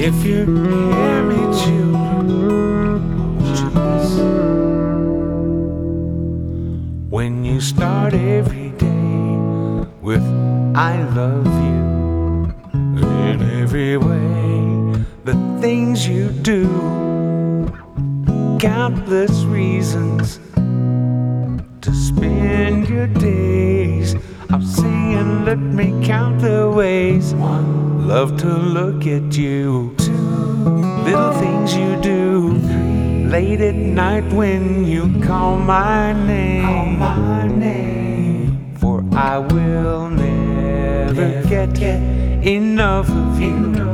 If you hear me, children, won't you listen? When you start every day with I love you, in every way, the things you do, countless reasons to spend your days. I'm singing, let me count the ways. One, love to look at you. Two, little things you do. Three, late at night when you call my name. For I will never get enough of you.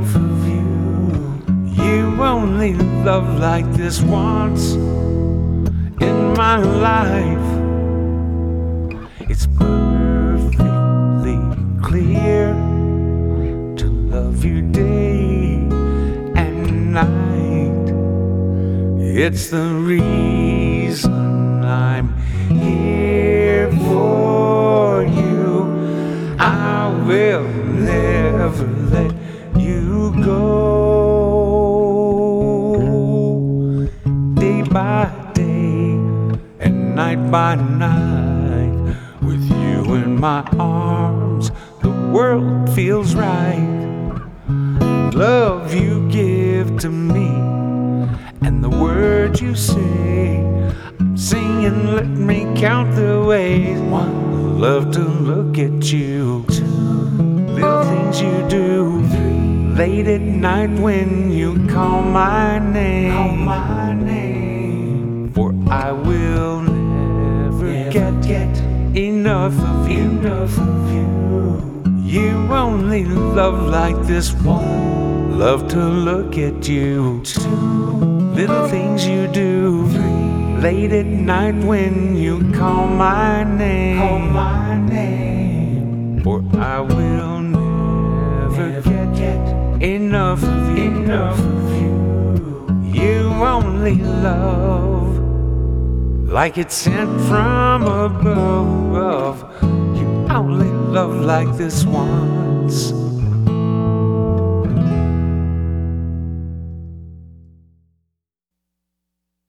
You only love like this once in my life. It's perfectly clear to love you day and night. It's the reason I'm here for you. I will never let you go. Day by day and night by night, with you in my arms, the world feels right. Love you give to me, and the words you say, I'm singing, let me count the ways. One, love to look at you. Two, little things you do. Three, late at night when you call my name. For I will never get enough of you. You only love like this one. Love to look at you. Two, little things you do. Three, late at night when you call my name. For I will never get enough of you. You only love like it's sent from above. You only love like this once.